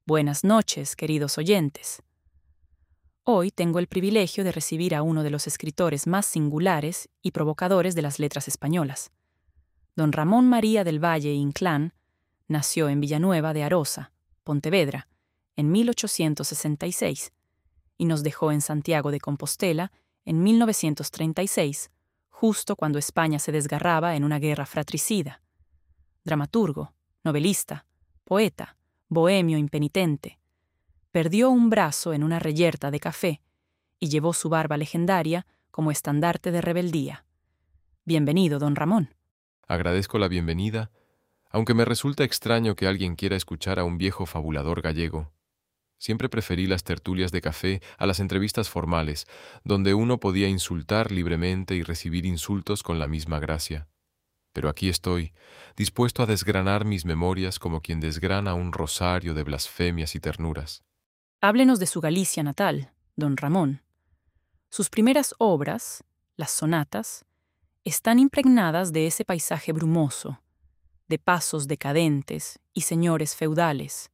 Buenas noches, queridos oyentes. Hoy tengo el privilegio de recibir a uno de los escritores más singulares y provocadores de las letras españolas. Don Ramón María del Valle Inclán nació en Villanueva de Arosa, Pontevedra, en 1866 y nos dejó en Santiago de Compostela en 1936, justo cuando España se desgarraba en una guerra fratricida. Dramaturgo, novelista, poeta, bohemio impenitente. Perdió un brazo en una reyerta de café y llevó su barba legendaria como estandarte de rebeldía. Bienvenido, don Ramón. Agradezco la bienvenida, aunque me resulta extraño que alguien quiera escuchar a un viejo fabulador gallego. Siempre preferí las tertulias de café a las entrevistas formales, donde uno podía insultar libremente y recibir insultos con la misma gracia. Pero aquí estoy, dispuesto a desgranar mis memorias como quien desgrana un rosario de blasfemias y ternuras. Háblenos de su Galicia natal, don Ramón. Sus primeras obras, las sonatas, están impregnadas de ese paisaje brumoso, de pasos decadentes y señores feudales.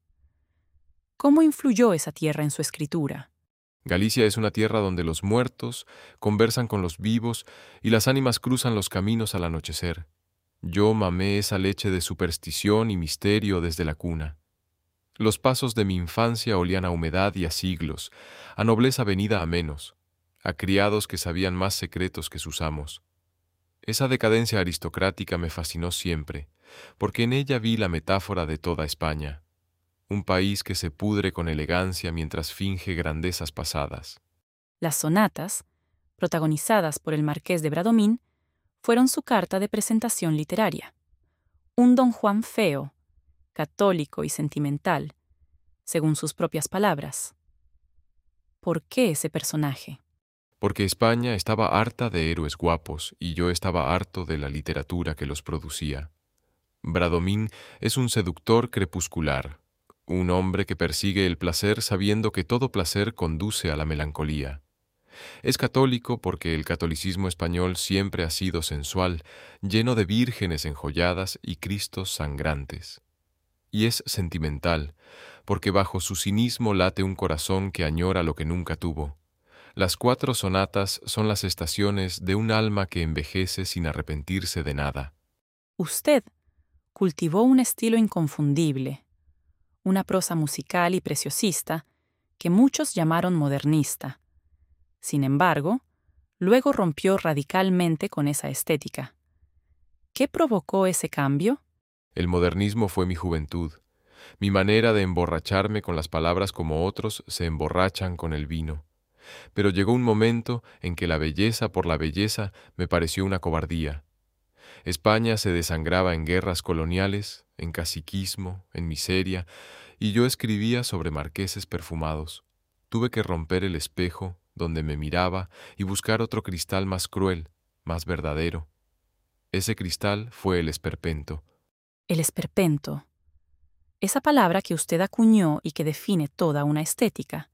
¿Cómo influyó esa tierra en su escritura? Galicia es una tierra donde los muertos conversan con los vivos y las ánimas cruzan los caminos al anochecer. Yo mamé esa leche de superstición y misterio desde la cuna. Los pasos de mi infancia olían a humedad y a siglos, a nobleza venida a menos, a criados que sabían más secretos que sus amos. Esa decadencia aristocrática me fascinó siempre, porque en ella vi la metáfora de toda España, un país que se pudre con elegancia mientras finge grandezas pasadas. Las sonatas, protagonizadas por el marqués de Bradomín, fueron su carta de presentación literaria. Un don Juan feo, católico y sentimental, según sus propias palabras. ¿Por qué ese personaje? Porque España estaba harta de héroes guapos y yo estaba harto de la literatura que los producía. Bradomín es un seductor crepuscular, un hombre que persigue el placer sabiendo que todo placer conduce a la melancolía. Es católico porque el catolicismo español siempre ha sido sensual, lleno de vírgenes enjolladas y cristos sangrantes. Y es sentimental, porque bajo su cinismo late un corazón que añora lo que nunca tuvo. Las 4 sonatas son las estaciones de un alma que envejece sin arrepentirse de nada. Usted cultivó un estilo inconfundible, una prosa musical y preciosista que muchos llamaron modernista. Sin embargo, luego rompió radicalmente con esa estética. ¿Qué provocó ese cambio? El modernismo fue mi juventud, mi manera de emborracharme con las palabras como otros se emborrachan con el vino. Pero llegó un momento en que la belleza por la belleza me pareció una cobardía. España se desangraba en guerras coloniales, en caciquismo, en miseria, y yo escribía sobre marqueses perfumados. Tuve que romper el espejo donde me miraba y buscar otro cristal más cruel, más verdadero. Ese cristal fue el esperpento. El esperpento. Esa palabra que usted acuñó y que define toda una estética.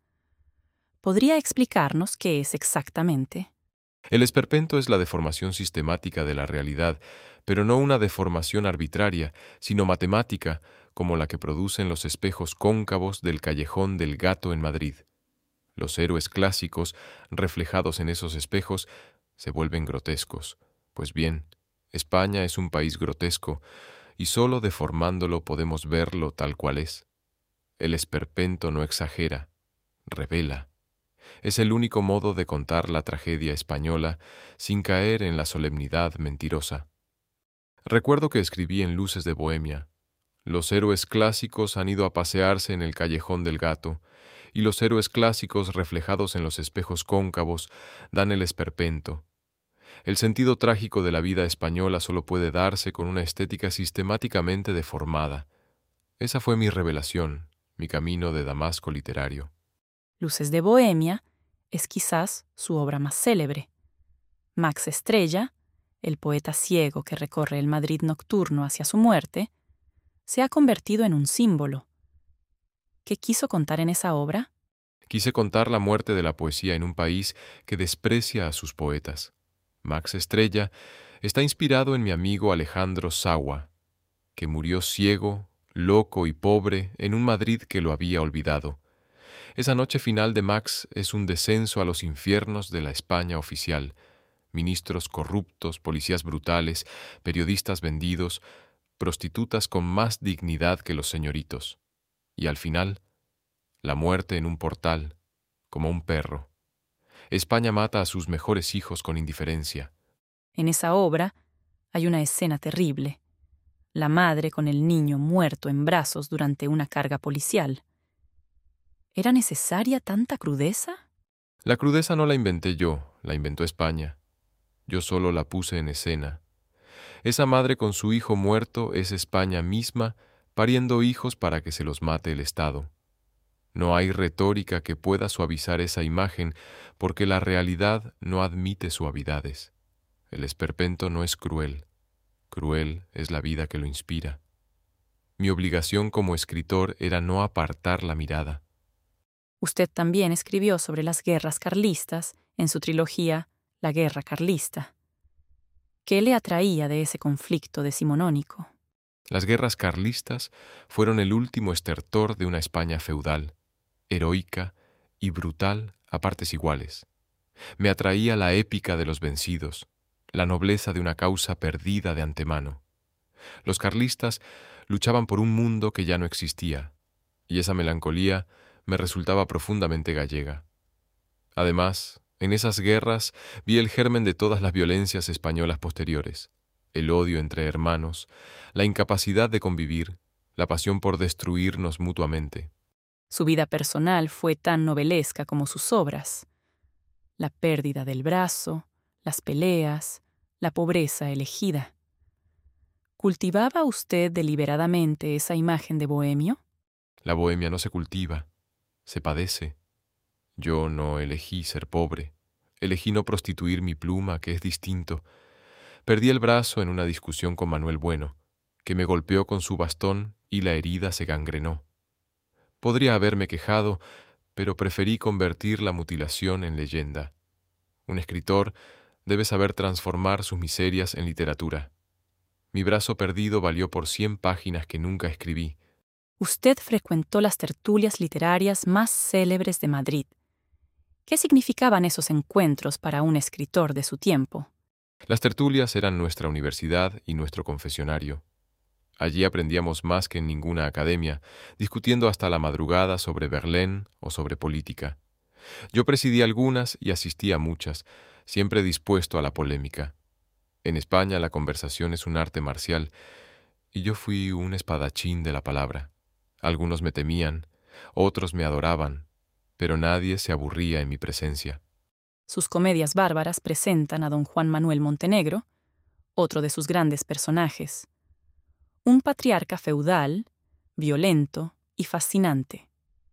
¿Podría explicarnos qué es exactamente? El esperpento es la deformación sistemática de la realidad, pero no una deformación arbitraria, sino matemática, como la que producen los espejos cóncavos del Callejón del Gato en Madrid. Los héroes clásicos, reflejados en esos espejos, se vuelven grotescos. Pues bien, España es un país grotesco, y solo deformándolo podemos verlo tal cual es. El esperpento no exagera, revela. Es el único modo de contar la tragedia española sin caer en la solemnidad mentirosa. Recuerdo que escribí en Luces de Bohemia: los héroes clásicos han ido a pasearse en el Callejón del Gato, y los héroes clásicos reflejados en los espejos cóncavos dan el esperpento. El sentido trágico de la vida española solo puede darse con una estética sistemáticamente deformada. Esa fue mi revelación, mi camino de Damasco literario. Luces de Bohemia es quizás su obra más célebre. Max Estrella, el poeta ciego que recorre el Madrid nocturno hacia su muerte, se ha convertido en un símbolo. ¿Qué quiso contar en esa obra? Quise contar la muerte de la poesía en un país que desprecia a sus poetas. Max Estrella está inspirado en mi amigo Alejandro Sawa, que murió ciego loco y pobre, en un Madrid que lo había olvidado. Esa noche final de Max es un descenso a los infiernos de la España oficial. Ministros corruptos, policías brutales, periodistas vendidos, prostitutas con más dignidad que los señoritos. Y al final, la muerte en un portal, como un perro. España mata a sus mejores hijos con indiferencia. En esa obra hay una escena terrible. La madre con el niño muerto en brazos durante una carga policial. ¿Era necesaria tanta crudeza? La crudeza no la inventé yo, la inventó España. Yo solo la puse en escena. Esa madre con su hijo muerto es España misma, pariendo hijos para que se los mate el Estado. No hay retórica que pueda suavizar esa imagen, porque la realidad no admite suavidades. El esperpento no es cruel. Cruel es la vida que lo inspira. Mi obligación como escritor era no apartar la mirada. Usted también escribió sobre las guerras carlistas en su trilogía La Guerra Carlista. ¿Qué le atraía de ese conflicto decimonónico? Las guerras carlistas fueron el último estertor de una España feudal, heroica y brutal a partes iguales. Me atraía la épica de los vencidos, la nobleza de una causa perdida de antemano. Los carlistas luchaban por un mundo que ya no existía, y esa melancolía me resultaba profundamente gallega. Además, en esas guerras vi el germen de todas las violencias españolas posteriores, el odio entre hermanos, la incapacidad de convivir, la pasión por destruirnos mutuamente. Su vida personal fue tan novelesca como sus obras. La pérdida del brazo, las peleas, la pobreza elegida. ¿Cultivaba usted deliberadamente esa imagen de bohemio? La bohemia no se cultiva, se padece. Yo no elegí ser pobre, elegí no prostituir mi pluma, que es distinto. Perdí el brazo en una discusión con Manuel Bueno, que me golpeó con su bastón y la herida se gangrenó. Podría haberme quejado, pero preferí convertir la mutilación en leyenda. Un escritor debe saber transformar sus miserias en literatura. Mi brazo perdido valió por 100 páginas que nunca escribí. Usted frecuentó las tertulias literarias más célebres de Madrid. ¿Qué significaban esos encuentros para un escritor de su tiempo? Las tertulias eran nuestra universidad y nuestro confesionario. Allí aprendíamos más que en ninguna academia, discutiendo hasta la madrugada sobre Verlaine o sobre política. Yo presidí algunas y asistí a muchas, siempre dispuesto a la polémica. En España la conversación es un arte marcial, y yo fui un espadachín de la palabra. Algunos me temían, otros me adoraban, pero nadie se aburría en mi presencia. Sus comedias bárbaras presentan a don Juan Manuel Montenegro, otro de sus grandes personajes. Un patriarca feudal, violento y fascinante.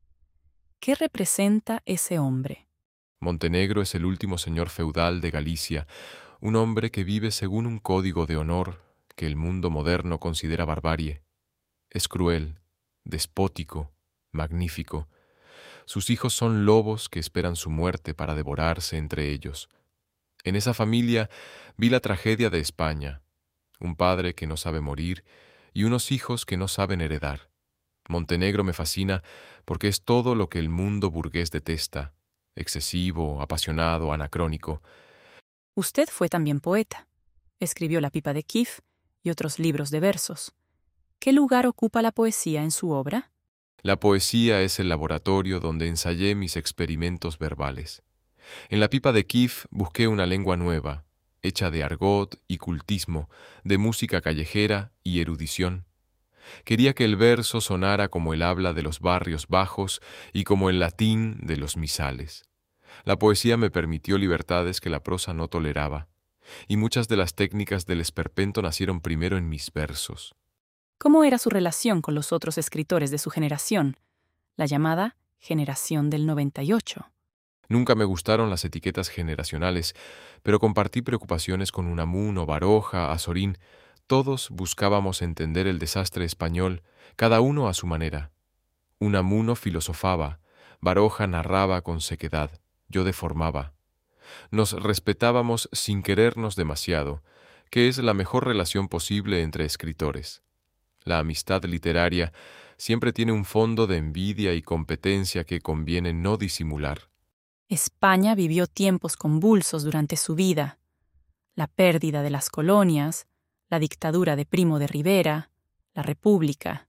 ¿Qué representa ese hombre? Montenegro es el último señor feudal de Galicia, un hombre que vive según un código de honor que el mundo moderno considera barbarie. Es cruel, despótico, magnífico. Sus hijos son lobos que esperan su muerte para devorarse entre ellos. En esa familia vi la tragedia de España, un padre que no sabe morir y unos hijos que no saben heredar. Montenegro me fascina porque es todo lo que el mundo burgués detesta, excesivo, apasionado, anacrónico. Usted fue también poeta. Escribió La pipa de Kiev y otros libros de versos. ¿Qué lugar ocupa la poesía en su obra? La poesía es el laboratorio donde ensayé mis experimentos verbales. En La pipa de Kiev busqué una lengua nueva, hecha de argot y cultismo, de música callejera y erudición. Quería que el verso sonara como el habla de los barrios bajos y como el latín de los misales. La poesía me permitió libertades que la prosa no toleraba, y muchas de las técnicas del esperpento nacieron primero en mis versos. ¿Cómo era su relación con los otros escritores de su generación, la llamada generación del 98? Nunca me gustaron las etiquetas generacionales, pero compartí preocupaciones con Unamuno, Baroja, Azorín. Todos buscábamos entender el desastre español, cada uno a su manera. Unamuno filosofaba, Baroja narraba con sequedad, yo deformaba. Nos respetábamos sin querernos demasiado, que es la mejor relación posible entre escritores. La amistad literaria siempre tiene un fondo de envidia y competencia que conviene no disimular. España vivió tiempos convulsos durante su vida. La pérdida de las colonias, la dictadura de Primo de Rivera, la República.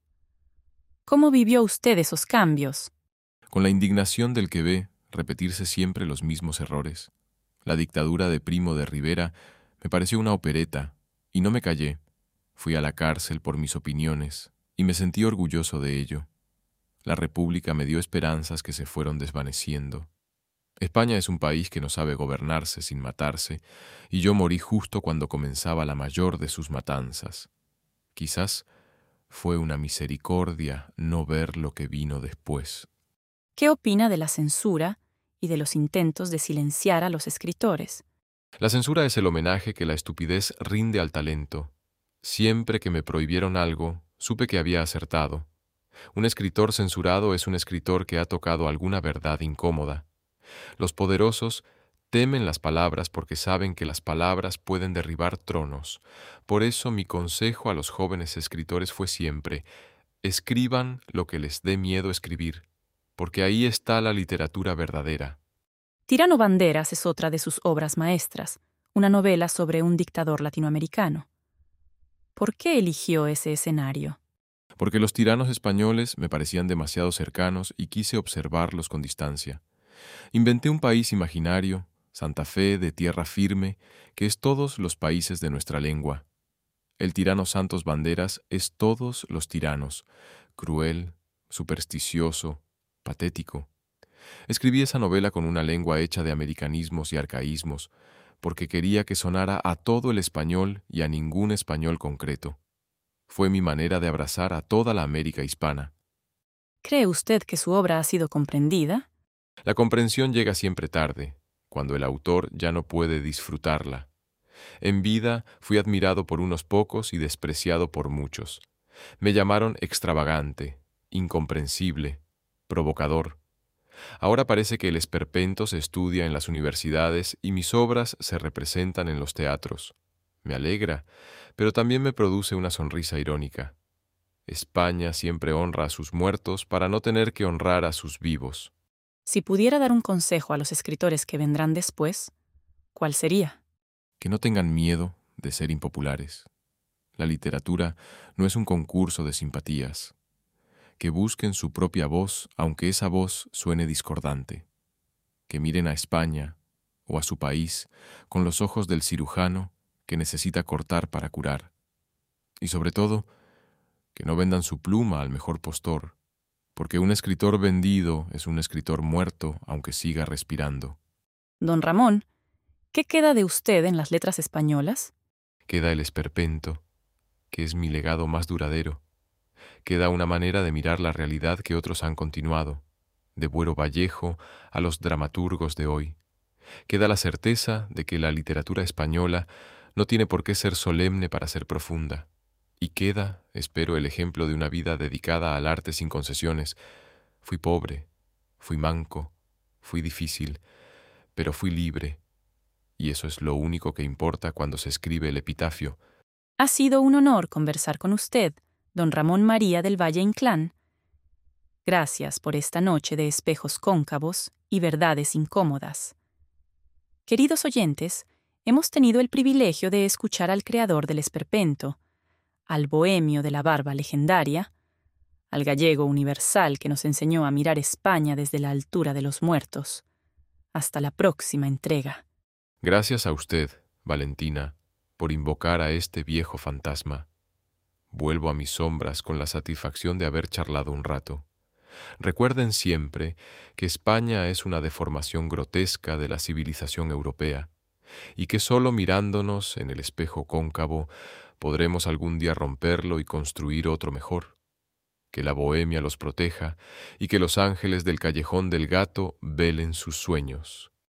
¿Cómo vivió usted esos cambios? Con la indignación del que ve repetirse siempre los mismos errores. La dictadura de Primo de Rivera me pareció una opereta, y no me callé. Fui a la cárcel por mis opiniones, y me sentí orgulloso de ello. La República me dio esperanzas que se fueron desvaneciendo. España es un país que no sabe gobernarse sin matarse, y yo morí justo cuando comenzaba la mayor de sus matanzas. Quizás fue una misericordia no ver lo que vino después. ¿Qué opina de la censura y de los intentos de silenciar a los escritores? La censura es el homenaje que la estupidez rinde al talento. Siempre que me prohibieron algo, supe que había acertado. Un escritor censurado es un escritor que ha tocado alguna verdad incómoda. Los poderosos temen las palabras porque saben que las palabras pueden derribar tronos. Por eso mi consejo a los jóvenes escritores fue siempre: escriban lo que les dé miedo escribir, porque ahí está la literatura verdadera. Tirano Banderas es otra de sus obras maestras, una novela sobre un dictador latinoamericano. ¿Por qué eligió ese escenario? Porque los tiranos españoles me parecían demasiado cercanos y quise observarlos con distancia. Inventé un país imaginario, Santa Fe de tierra firme, que es todos los países de nuestra lengua. El tirano Santos Banderas es todos los tiranos, cruel, supersticioso, patético. Escribí esa novela con una lengua hecha de americanismos y arcaísmos, porque quería que sonara a todo el español y a ningún español concreto. Fue mi manera de abrazar a toda la América hispana. ¿Cree usted que su obra ha sido comprendida? La comprensión llega siempre tarde, cuando el autor ya no puede disfrutarla. En vida fui admirado por unos pocos y despreciado por muchos. Me llamaron extravagante, incomprensible, provocador. Ahora parece que el esperpento se estudia en las universidades y mis obras se representan en los teatros. Me alegra, pero también me produce una sonrisa irónica. España siempre honra a sus muertos para no tener que honrar a sus vivos. Si pudiera dar un consejo a los escritores que vendrán después, ¿cuál sería? Que no tengan miedo de ser impopulares. La literatura no es un concurso de simpatías. Que busquen su propia voz, aunque esa voz suene discordante. Que miren a España o a su país con los ojos del cirujano que necesita cortar para curar. Y sobre todo, que no vendan su pluma al mejor postor, porque un escritor vendido es un escritor muerto aunque siga respirando. Don Ramón, ¿qué queda de usted en las letras españolas? Queda el esperpento, que es mi legado más duradero. Queda una manera de mirar la realidad que otros han continuado, de Buero Vallejo a los dramaturgos de hoy. Queda la certeza de que la literatura española no tiene por qué ser solemne para ser profunda. Y queda, espero, el ejemplo de una vida dedicada al arte sin concesiones. Fui pobre, fui manco, fui difícil, pero fui libre. Y eso es lo único que importa cuando se escribe el epitafio. Ha sido un honor conversar con usted, don Ramón María del Valle Inclán. Gracias por esta noche de espejos cóncavos y verdades incómodas. Queridos oyentes, hemos tenido el privilegio de escuchar al creador del esperpento, al bohemio de la barba legendaria, al gallego universal que nos enseñó a mirar España desde la altura de los muertos. Hasta la próxima entrega. Gracias a usted, Valentina, por invocar a este viejo fantasma. Vuelvo a mis sombras con la satisfacción de haber charlado un rato. Recuerden siempre que España es una deformación grotesca de la civilización europea y que solo mirándonos en el espejo cóncavo podremos algún día romperlo y construir otro mejor. Que la bohemia los proteja y que los ángeles del callejón del gato velen sus sueños.